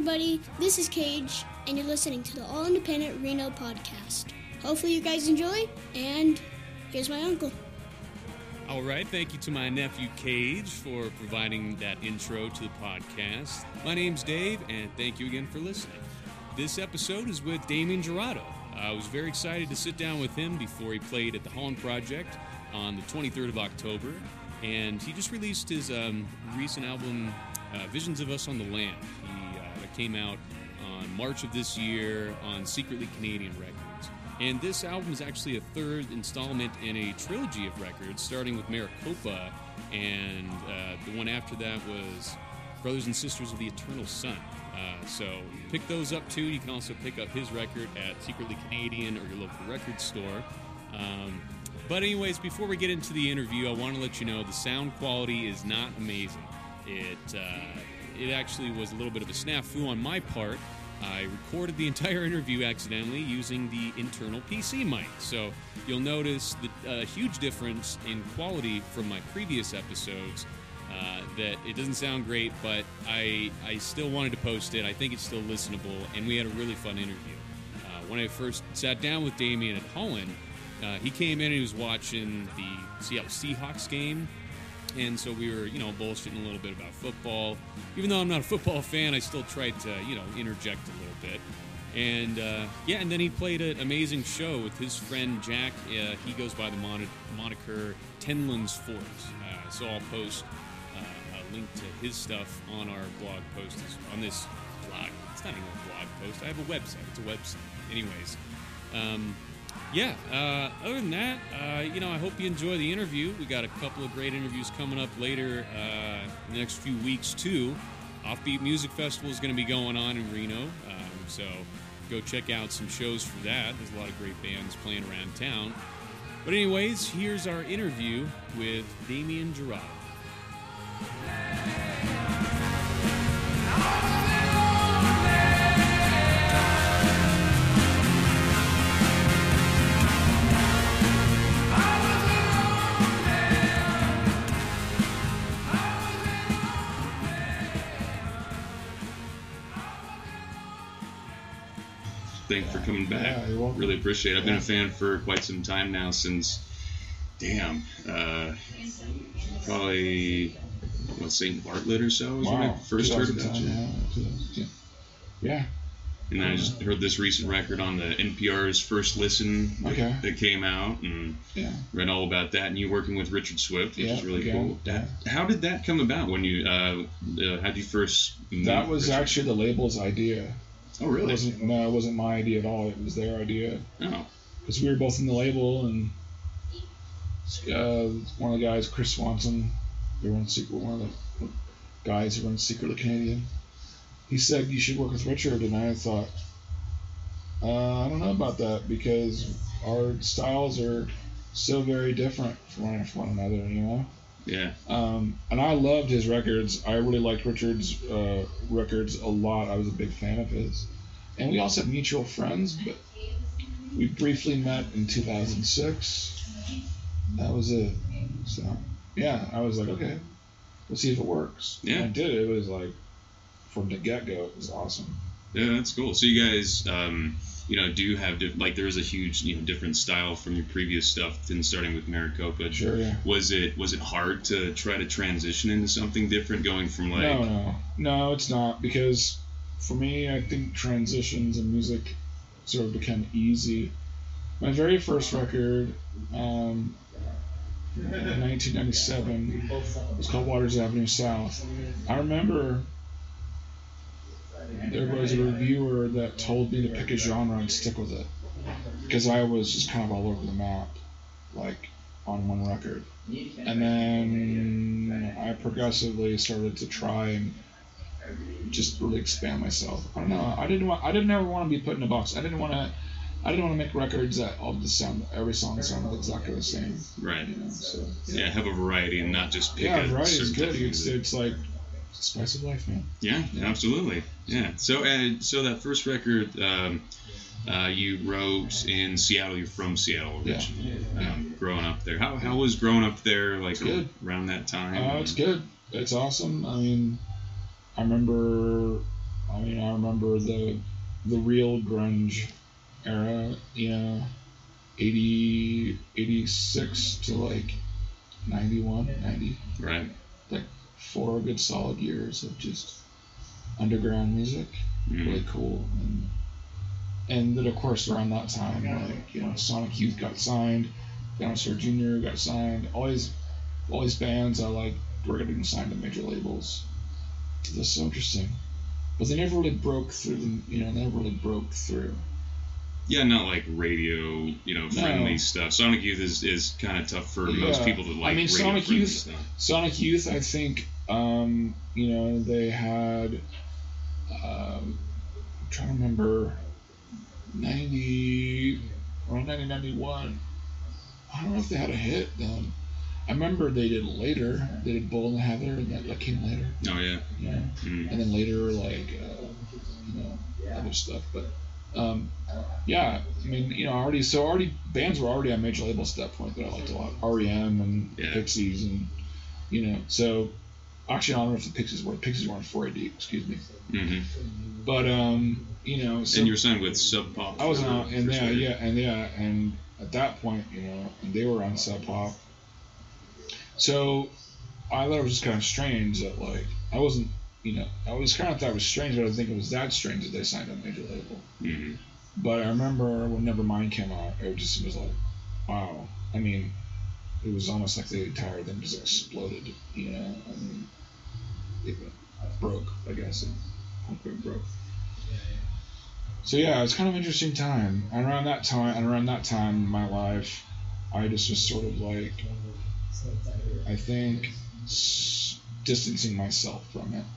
everybody, this is Cage, and you're listening to the All Independent Reno podcast. Hopefully you guys enjoy, and here's my uncle. All right, thank you to my nephew Cage for providing that intro to the podcast. My name's Dave, and thank you again for listening. This episode is with Damien Jurado. I was very excited to sit down with him before he played at the Holland Project on the 23rd of October, and he just released his recent album, Visions of Us on the Land. That came out on March of this year on Secretly Canadian Records. And this album is actually a third installment in a trilogy of records, starting with Maricopa, and the one after that was Brothers and Sisters of the Eternal Sun. So pick those up too. You can also pick up his record at Secretly Canadian or your local record store. But anyways, before we get into the interview, I want to let you know the sound quality is not amazing. It actually was a little bit of a snafu on my part. I recorded the entire interview accidentally using the internal PC mic. So you'll notice the huge difference in quality from my previous episodes, that it doesn't sound great, but I still wanted to post it. I think it's still listenable, and we had a really fun interview. When I first sat down with Damien at Holland, he came in and he was watching the Seattle Seahawks game. And so we were, bullshitting a little bit about football. Even though I'm not a football fan, I still tried to, interject a little bit. And, and then he played an amazing show with his friend Jack. He goes by the moniker Tenlands Fort. So I'll post a link to his stuff on our blog post, on this blog. It's not even a blog post. I have a website. It's a website. Anyways, other than that, I hope you enjoy the interview. We got a couple of great interviews coming up later in the next few weeks, too. Offbeat Music Festival is going to be going on in Reno, so go check out some shows for that. There's a lot of great bands playing around town. But anyways, here's our interview with Damien Jurado. Thanks for coming back. Yeah, you're welcome. Really appreciate it. I've been a fan for quite some time now, since, probably, St. Bartlett or so was when I first heard about you. Yeah. And I just heard this recent record on the NPR's First Listen that came out, and read all about that, and you working with Richard Swift, which is really cool. How did that come about when you, how'd you first meet That was Richard? actually the label's idea. Oh, really? It wasn't my idea at all. It was their idea. Oh. Because we were both in the label, and one of the guys, Chris Swanson, one of the guys who runs Secretly Canadian, he said you should work with Richard, and I thought, I don't know about that, because our styles are so very different from one another, Yeah. And I loved his records. I really liked Richard's records a lot. I was a big fan of his. And we also have mutual friends, but we briefly met in 2006. That was it. So, I was like, okay, we'll see if it works. Yeah. And I did. It was like, from the get-go, it was awesome. Yeah, that's cool. So you guys, do have, there is a huge, different style from your previous stuff than starting with Maricopa. Sure, yeah. Was it hard to try to transition into something different, going from No, it's not, because for me, I think transitions in music sort of become easy. My very first record, in 1997, was called Waters Avenue South. I remember there was a reviewer that told me to pick a genre and stick with it, because I was just kind of all over the map, on one record. And then I progressively started to try and just really expand myself. I don't know. I didn't ever want to be put in a box. I didn't want to make records that every song sounded exactly the same. Right. So have a variety and not just pick a variety is certain good. type of music. It's like spice of life, man. Yeah, absolutely. Yeah. So that first record, you wrote in Seattle. You're from Seattle originally. Growing up there. How was growing up there around that time? It's good. It's awesome. I mean, I remember I mean, I remember the real grunge era, 86 to like 91, 90. Right. Like 4 good solid years of just underground music. Really cool. And then, of course, around that time, like, Sonic Youth got signed, Dinosaur Jr. got signed. All these bands I like were getting signed to major labels. That's so interesting. But they never really broke through. Yeah, not like radio, friendly stuff. Sonic Youth is kind of tough for most people to like. I mean, radio Sonic friendly Youth. stuff. Sonic Youth, I think, they had. I'm trying to remember. Around 1991. I don't know if they had a hit then. I remember they did later. They did Bull and the Heather, and that came later. Oh yeah. Yeah. And then later, like, other stuff. But, yeah. I mean, already bands were already on major labels at that point that I liked a lot. REM and Pixies and, so. Actually, I don't know if the Pixies were. Pixies were on 4AD. Excuse me. Mm-hmm. But, So, and you were signed with Sub Pop. I was on, and and at that point, and they were on Sub Pop. So I thought it was just kind of strange that, like, I wasn't, I was kind of thought it was strange, but I didn't think it was that strange that they signed a major label. Mm-hmm. But I remember when Nevermind came out, it was like, wow. I mean, it was almost like the entire thing just exploded. I mean, it broke, I guess. It broke. So yeah, it was kind of an interesting time. And around that time in my life, I just was sort of like, I think, distancing myself from it.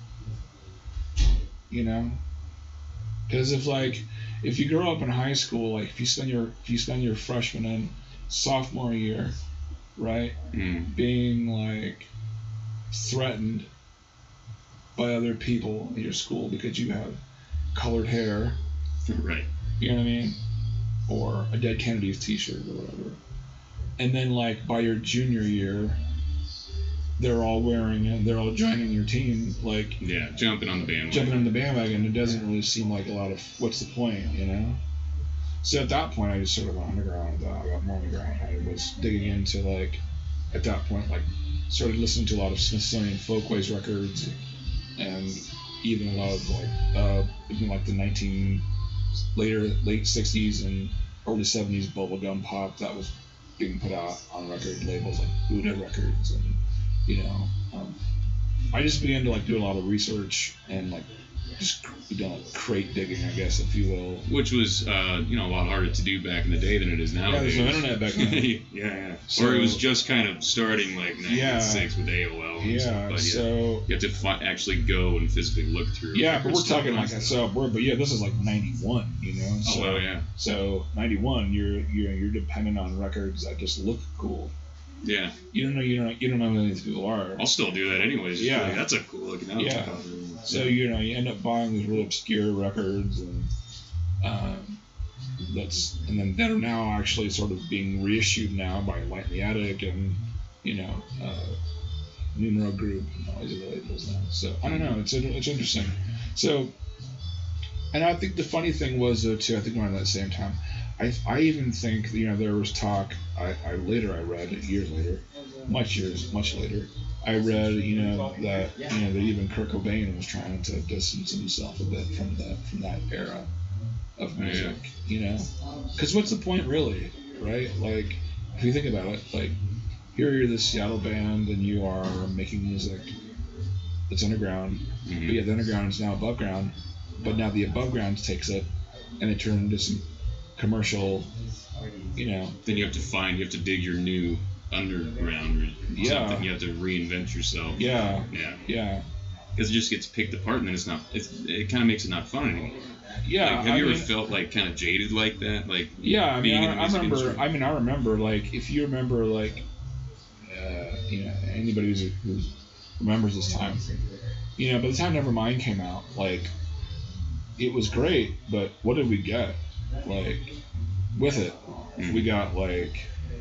Because if you grow up in high school, like if you spend your freshman and sophomore year, right, being like threatened by other people in your school because you have colored hair. Right. You know what I mean? Or a Dead Kennedys t-shirt or whatever. And then, like, by your junior year, they're all wearing it, they're all joining your team, like... Yeah, jumping on the bandwagon. It doesn't really seem like a lot of... What's the point, So at that point, I just sort of went underground. I got more underground. I was digging into, like... At that point, like, started listening to a lot of Smithsonian Folkways records, and even a lot of, like, the late 60s and early 70s bubblegum pop that was being put out on record labels like Buddha Records, and I just began to like do a lot of research and like just crate digging, I guess, if you will. Which was a lot harder to do back in the day than it is nowadays. Yeah, there's no internet back then. yeah. So, or it was just kind of starting like 1996 with AOL. And stuff, but so you have to actually go and physically look through. Yeah, but we're talking like this is like 91, So, oh, well, yeah. So 91, you're dependent on records that just look cool. Yeah. You don't know who these people are. I'll still do that anyways. Yeah. Like, that's a cool looking album. Yeah. So you end up buying these really obscure records, and that are now actually sort of being reissued now by Light in the Attic and Numero Group and all these other labels now. So I don't know. It's interesting. So, and I think the funny thing was though too. I think around that same time, I even think there was talk. I read years later, much later. I read that that even Kurt Cobain was trying to distance himself a bit from that era of music. Because what's the point really, right? Like if you think about it, like here you're this Seattle band and you are making music that's underground, but yet the underground is now above ground, but now the above ground takes it and it turns into some commercial, Then you have to dig your new underground or something. You have to reinvent yourself. Yeah. Because it just gets picked apart and then it kind of makes it not fun anymore. Yeah. Like, have you ever felt like kind of jaded like that? Like I remember like if you remember like anybody who remembers this time, by the time Nevermind came out, like it was great, but what did we get? Like with it, we got like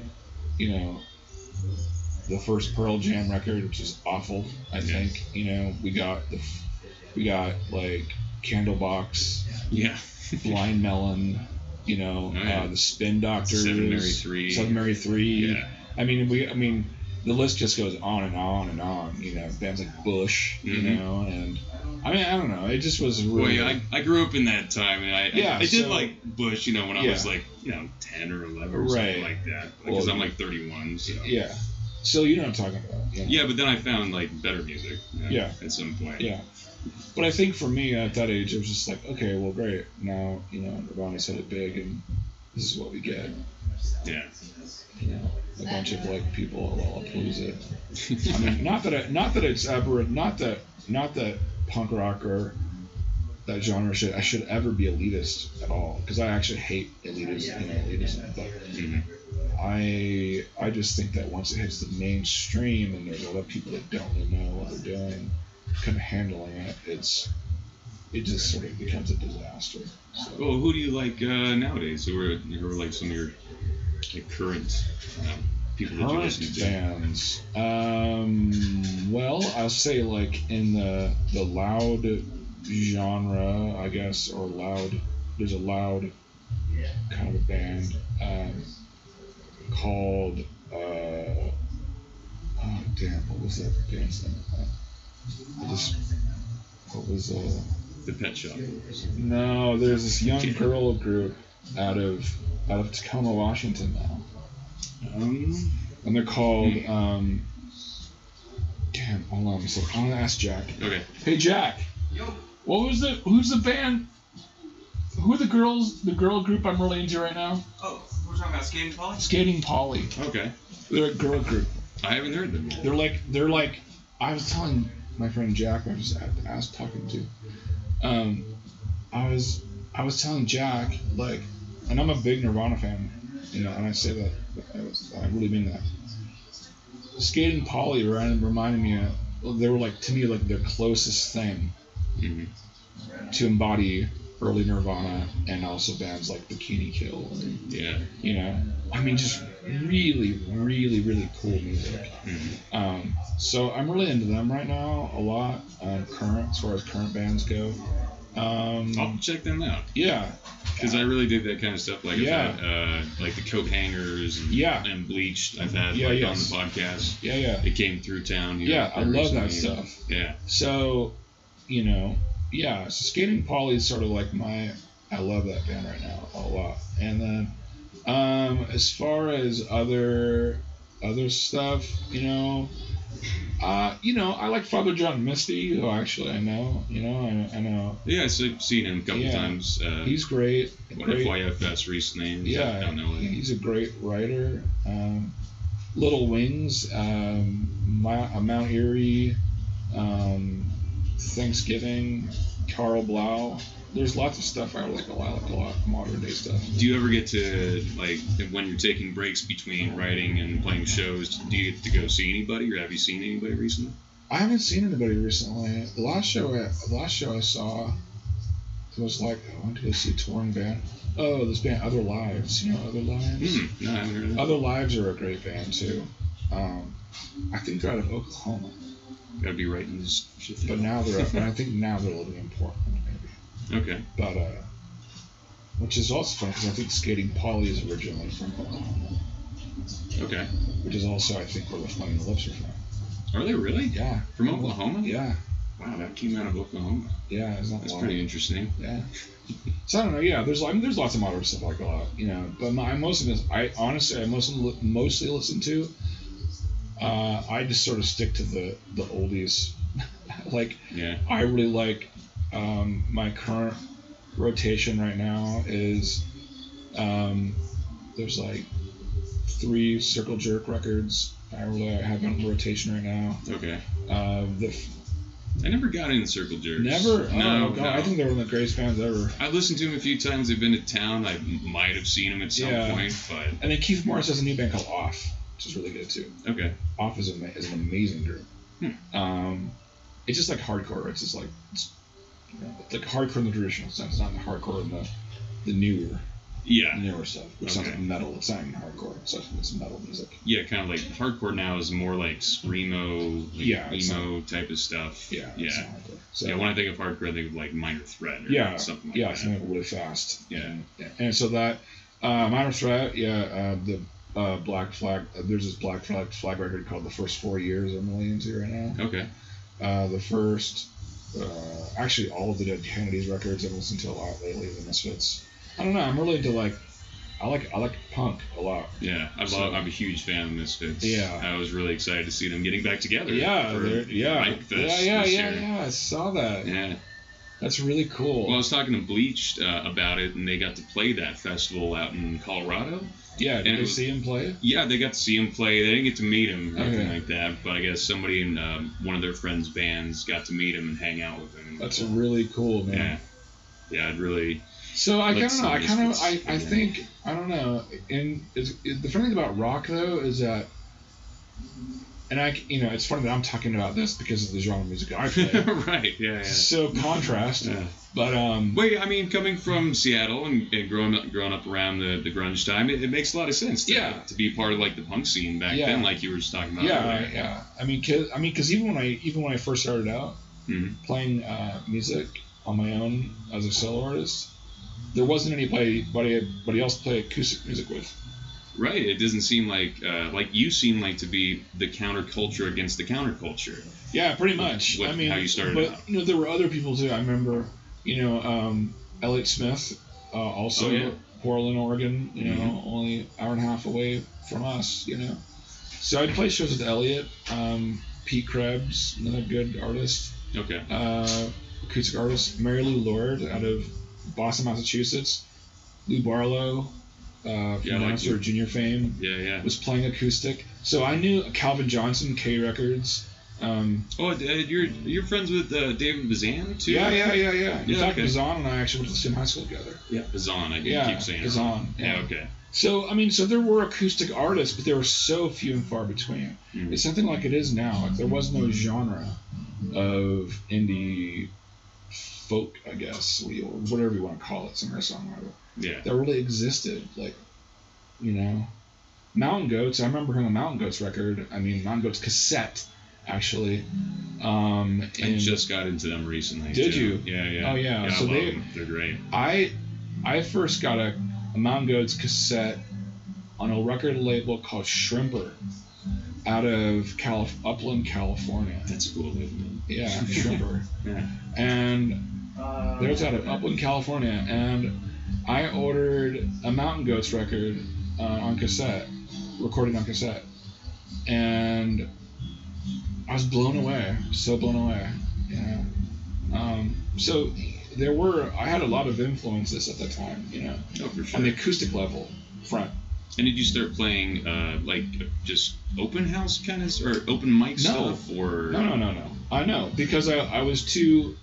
the first Pearl Jam record, which is awful. I think we got like Candlebox, Yeah. Blind Melon, you know, Oh, yeah. the Spin Doctors, Seven Mary Three. Seven Mary Three. Yeah. I mean, the list just goes on and on and on. You know, bands like Bush, you Mhm. know, and I mean, I don't know. It just was Well, really. yeah, I grew up in that time, and I did so- like Bush, you know, when I Yeah. was like, 10 or 11 or Right. something like that. Because Well, I'm like 31, so. Yeah. So you know what I'm talking about. You know? Yeah, but then I found like better music. Yeah. At some point. Yeah. But I think for me at that age, it was just like, okay, well, great. Now, you know, Nirvana's hit it big, and this is what we get. Yeah. You know, a bunch of like people at Lollapalooza. I mean, not that it's ever, not that punk rock or that genre should ever be elitist at all, because I actually hate elitism. But Mhm. I just think that once it hits the mainstream and there's a lot of people that don't really know what they're doing, kind of handling it, it just sort of becomes a disaster. So. Well, who do you like nowadays? Who are like some of your like, current people that you Current listen to? bands. Well, I'll say like in the loud genre, I guess, or loud. There's a loud kind of a band called. Oh damn! What was that band's name? What was The Pet Shop. No, there's this young girl group out of Tacoma, Washington now. And they're called, damn, hold on a second. I'm gonna ask Jack. Okay. Hey, Jack. Yo. Who's the band? Who are the girl group I'm really into right now? Oh, we're talking about Skating Polly? Skating Polly. Okay. They're a girl group. I haven't heard them yet. They're like, I was telling my friend Jack, I was talking to, I was telling Jack, like, and I'm a big Nirvana fan, you know, and I say that, I really mean that. Skating Polly reminded me of, they were like, to me, like their closest thing to embody early Nirvana, and also bands like Bikini Kill, and, Yeah. you know, I mean, just really, really, really cool music. So I'm really into them right now a lot, as far as current bands go. I'll check them out. Yeah. Because I really dig that kind of stuff, like Yeah. like the Coat Hangers and, Yeah. and Bleached. I've had Yeah, on the yes. podcast. Yeah. It came through town. Here Yeah, I love that recently. stuff. Yeah. So, you know, yeah, so Skating Polly is sort of like I love that band right now a lot. And then, as far as other stuff, you know, I like Father John Misty, who actually I know, you know, I know. Yeah, I've seen him a couple Yeah. times. He's great. One of FYFS recently. Yeah, Out in LA. he's a great writer. Little Wings, Mount Erie, Thanksgiving, Carl Blau. There's lots of stuff I like a lot modern day stuff. Do you ever get to, like, when you're taking breaks between writing and playing shows, do you get to go see anybody, or have you seen anybody recently? I haven't seen anybody recently. The last show I saw was like, I went to go see a touring band. Oh, this band Other Lives. You know Other Lives? No, I haven't heard of that. Other Lives are a great band too. I think they're out of Oklahoma, Gotta be writing this shit but down. now but I think now they're living in Portland maybe. Okay. But which is also fun because I think Skating Polly is originally from Oklahoma, Okay. which is also I think where the Flaming Lips are from. Are they really? Yeah. From Oklahoma? Yeah. Wow, that came out of Oklahoma. Yeah, isn't that That's wild? pretty interesting. Yeah. So I don't know. Yeah, there's lots of modern stuff like that, you know. But I mostly listen to. I just sort of stick to the oldies. Like, Yeah. I really like my current rotation right now is there's like 3 Circle Jerk records I have on rotation right now. Okay. I never got into Circle Jerks. never. No, Oh God, no. I think they're one of the greatest bands ever. I've listened to them a few times. They've been to town. I might have seen them at some Yeah. point, but And then Keith Morris has a new band called Off, which is really good too. okay. Off is an amazing group. It's just like hardcore. It's just like it's like hardcore in the traditional sense, not the hardcore in the newer newer stuff. Which sounds like metal. It's not even hardcore. It's metal music. Yeah, kind of like hardcore now is more like screamo, emo type of stuff. Yeah. It's not hardcore. So, when I think of hardcore, I think of like Minor Threat or something like that. Something really fast. Yeah. And so that Minor Threat, the Black Flag. There's this Black Flag record called The First 4 Years I'm really into right now. Okay. The first, actually all of the Dead Kennedys records I've listened to a lot lately. The Misfits. I don't know. I'm really into I like punk a lot. Yeah, I'm a huge fan of Misfits. Yeah. I was really excited to see them getting back together. Yeah, Bike Fest this year. I saw that. Yeah. That's really cool. Well, I was talking to Bleached about it, and they got to play that festival out in Colorado. Yeah, did you see him play? Yeah, they got to see him play. They didn't get to meet him or anything like that, but I guess somebody in one of their friends' bands got to meet him and hang out with him. That's really cool, man. Yeah, it really... So I don't know. I think I don't know. And the funny thing about rock though is that, and it's funny that I'm talking about this because of the genre of music I play. Right. Yeah. So contrast. Yeah. But wait, I mean, coming from Seattle and growing up around the grunge time, it makes a lot of sense. To be part of like the punk scene back then, like you were just talking about. Yeah. I mean, because even when I first started out playing music on my own as a solo artist. There wasn't anybody else to play acoustic music with. Right. It doesn't seem like you seem like to be the counterculture against the counterculture. Yeah, pretty much. How you started out. But there were other people too. I remember, Elliott Smith, also Portland, Oregon. Only an hour and a half away from us. So I'd play shows with Elliott, Pete Krebs, another good artist. Okay. Acoustic artist, Mary Lou Lord out of Boston, Massachusetts. Lou Barlow, from Monster Junior fame, was playing acoustic. So I knew Calvin Johnson, K Records. You're friends with David Bazan too? Yeah. In fact, Bazan and I actually went to the same high school together. Yeah, Bazan. I keep saying Bazan. Yeah, okay. So so there were acoustic artists, but there were so few and far between. Mm-hmm. It's something like it is now. Like there was no genre of indie folk, I guess, or whatever you want to call it, singer-songwriter. Yeah. That really existed, Mountain Goats. I remember hearing a Mountain Goats record. I mean, Mountain Goats cassette, actually. I just got into them recently. Did you? Yeah. Oh yeah. So they're great. I first got a Mountain Goats cassette on a record label called Shrimper, out of Upland, California. That's a cool name. Yeah, Shrimper. Yeah. And they was out of Upland, California, and I ordered a Mountain Goats record on cassette, recorded on cassette, and I was blown away, so blown away. So I had a lot of influences at that time, Oh, for sure. on the acoustic level front. And did you start playing just open house kind of or open mic stuff or? No. I know because I was too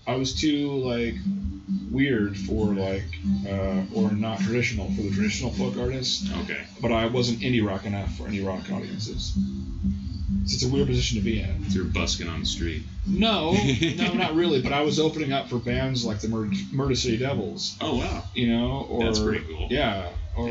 weird for or not traditional for the traditional folk artists. Okay. But I wasn't indie rock enough for indie rock audiences. So it's a weird position to be in. So you're busking on the street. No, not really. But I was opening up for bands like the Murder City Devils. Oh wow. Or that's pretty cool. Yeah. Or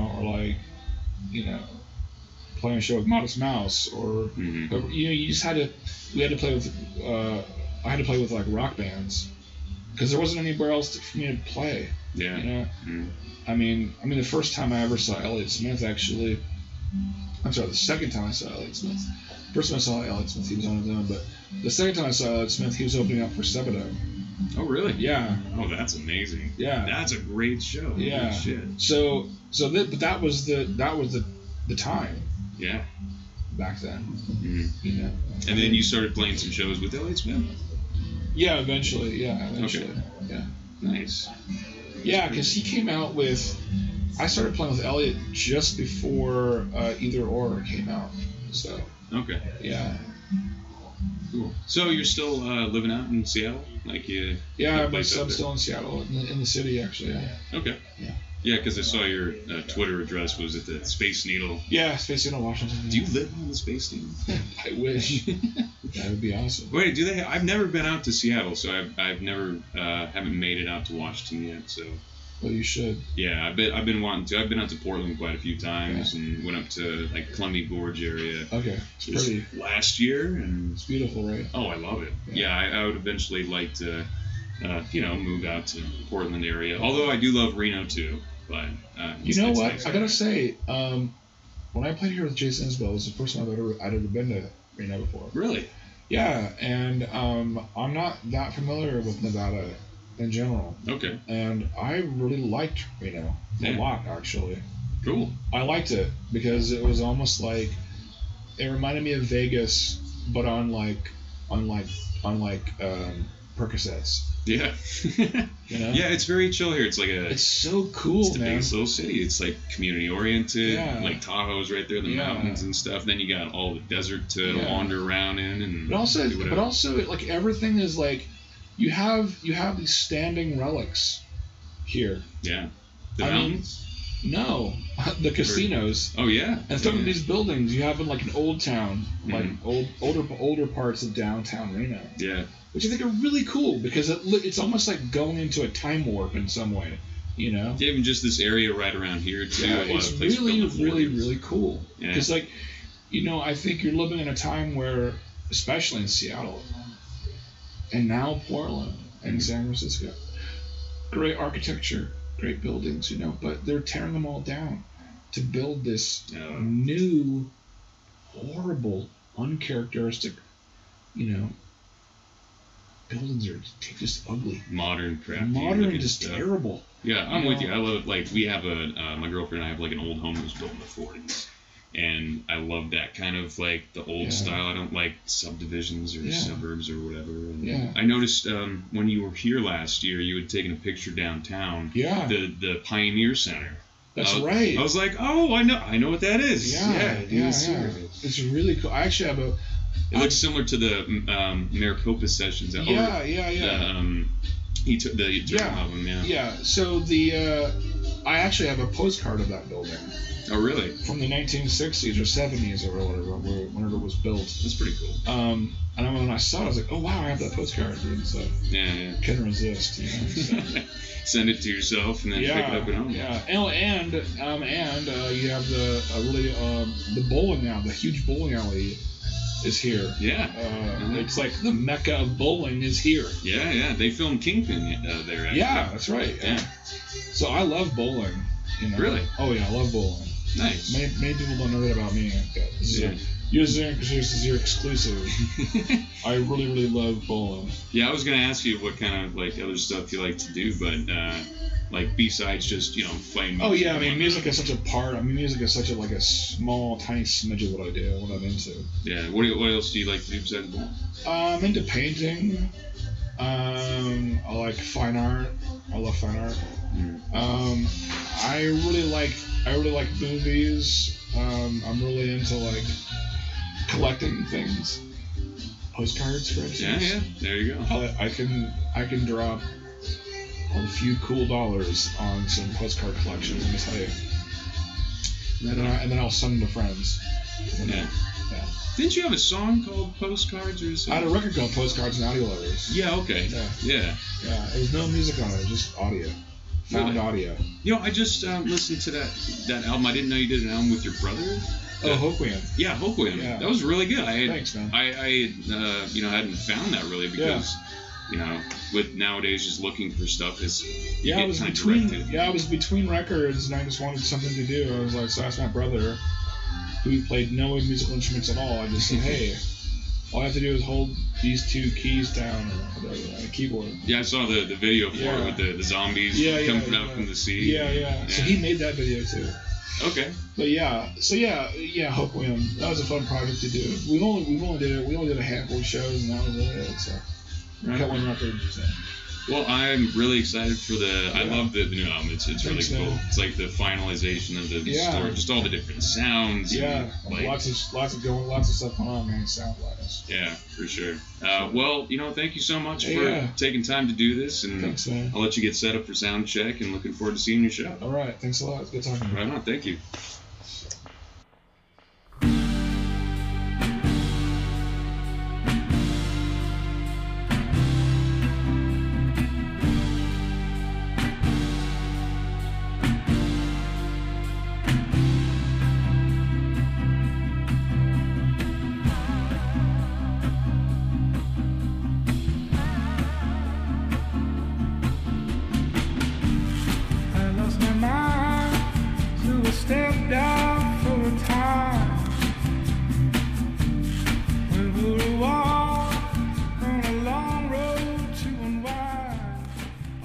playing a show with Modest Mouse, or you just had to. We had to play with. I had to play with like rock bands, because there wasn't anywhere else for me to play. Yeah. Mm-hmm. I mean, the first time I ever saw Elliott Smith, actually. I'm sorry, the second time I saw Elliott Smith. First time I saw Elliott Smith, he was on his own, but the second time I saw Elliott Smith, he was opening up for Sebadoh. Oh really? Yeah. Oh, that's amazing. Yeah. That's a great show. Yeah. Holy shit. So that was the time. Yeah. Back then. Mm-hmm. And then you started playing some shows with Elliott Smith? Yeah, eventually. Okay. Yeah. Nice. Yeah, because he came out with. I started playing with Elliott just before Either Or came out. So. Okay. Yeah. Cool. So you're still living out in Seattle, Yeah, I'm still in Seattle, in the city actually. Yeah. Okay. Yeah. Yeah, because I saw your Twitter address was at the Space Needle. Yeah, Space Needle, Washington. Do you live on the Space Needle? I wish. That would be awesome. Wait, do they? I've never been out to Seattle, so I've never haven't made it out to Washington yet. So Well, you should. Yeah, I've been wanting to. I've been out to Portland quite a few times and went up to like Columbia Gorge area. Okay, it's pretty. Last year, and it's beautiful, right? Oh, I love it. Yeah, I would eventually like to, move out to Portland area. Although I do love Reno too. But you know what? Nice. I gotta say, when I played here with Jason Isbell, it was the first time I'd ever been to Reno before. Really? Yeah, and I'm not that familiar with Nevada in general. Okay. And I really liked Reno a lot, actually. Cool. I liked it because it was almost like it reminded me of Vegas, but unlike Percocets. Yeah. You know? Yeah, it's very chill here. It's like it's so cool, it's the man. biggest little city. It's like community oriented. Yeah. Like Tahoe's right there, the mountains and stuff. Then you got all the desert to wander around in, and but also like everything is like you have these standing relics here. Yeah. The mountains. No, the casinos. Oh yeah. And some of these buildings you have in like an old town, like Mm-hmm. older parts of downtown Reno. Yeah. Which I think are really cool because it's almost like going into a time warp in some way, you know? Yeah, even just this area right around here too. Yeah, a lot it's of places really, built really, before. really cool. Yeah. Because like, you know, I think you're living in a time where, especially in Seattle, and now Portland and San Francisco, great architecture, great buildings, you know, but they're tearing them all down to build this new, horrible, uncharacteristic, you know, buildings are just ugly. Modern crap. Modern and just terrible. Yeah, I'm with you. I love, like, we have my girlfriend and I have like an old home that was built in the 40s. And I love that kind of like the old style. I don't like subdivisions or suburbs or whatever. And I noticed when you were here last year, you had taken a picture downtown. Yeah. The Pioneer Center. That's right. I was like, oh, I know what that is. Yeah. It's really cool. I actually have a. It looks similar to the Maricopa sessions. He took the album. Yeah. So I actually have a postcard of that building. Oh, really? From the 1960s or 70s or whatever, whenever it was built. That's pretty cool. And when I saw it, I was like, oh wow, I have that postcard, dude. So yeah. Couldn't resist, you know. So. Send it to yourself and then pick it up at home. Yeah. And you have the bowling alley, the huge bowling alley is here. Yeah. It's like the mecca of bowling is here. Yeah. They filmed Kingpin there. Actually. Yeah, that's right. Yeah. So I love bowling. You know? Really? Oh yeah, I love bowling. Nice. Many people don't know that about me. This is your exclusive. I really, really love bowling. Yeah, I was gonna ask you what kind of like other stuff you like to do, but like besides just playing music. Oh yeah, I mean music is such a part. I mean music is such a a tiny smidge of what I do, what I'm into. Yeah. What else do you like to do besides bowling? I'm into painting. I like fine art. I love fine art. I really like movies. I'm really into like collecting things. Postcards, for instance. Yeah. There you go. I can drop a few cool dollars on some postcard collections. Let me tell you. And then I'll send them to friends. Yeah. Didn't you have a song called Postcards or something? I had a record called Postcards and Audio Letters. Yeah. Okay. Yeah. There was no music on it. Just audio. Found audio. I just listened to that album. I didn't know you did an album with your brother. Hoquiam. Yeah, Hoquiam. Yeah. That was really good. Thanks, man. I hadn't found that really because with nowadays just looking for stuff is I was between records and I just wanted something to do. I was like, so I asked my brother, who played no musical instruments at all. I just said, hey, all I have to do is hold these two keys down or whatever on a keyboard. Yeah, I saw the video for it with the zombies coming out from the sea. Yeah. So he made that video too. Okay. But Hoquiam. That was a fun project to do. We only did a handful of shows and that was it. So cut one record. So. Well, I'm really excited for I love the new album. It's really cool. Man. It's like the finalization of the story, just all the different sounds. Yeah, and lots of stuff going on, man. Sound-wise. Yeah, for sure. Well, thank you so much for taking time to do this, and thanks, man. I'll let you get set up for sound check, and looking forward to seeing your show. All right, thanks a lot. It's good talking to you. Right on. Thank you.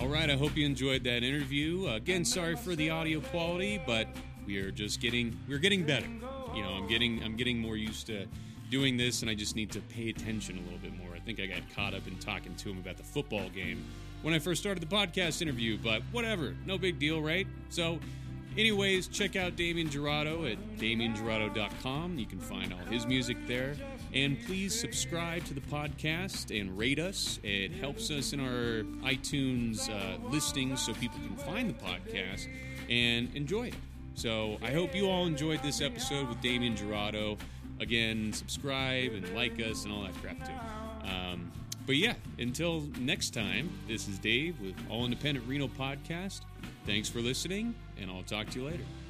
All right, I hope you enjoyed that interview. Again, sorry for the audio quality, but we're getting better. You know, I'm getting more used to doing this, and I just need to pay attention a little bit more. I think I got caught up in talking to him about the football game when I first started the podcast interview, but whatever, no big deal, right? So, anyways, check out Damien Jurado at DamienJurado.com. You can find all his music there. And please subscribe to the podcast and rate us. It helps us in our iTunes listings so people can find the podcast and enjoy it. So I hope you all enjoyed this episode with Damien Jurado. Again, subscribe and like us and all that crap too. But yeah, until next time, this is Dave with All Independent Reno Podcast. Thanks for listening, and I'll talk to you later.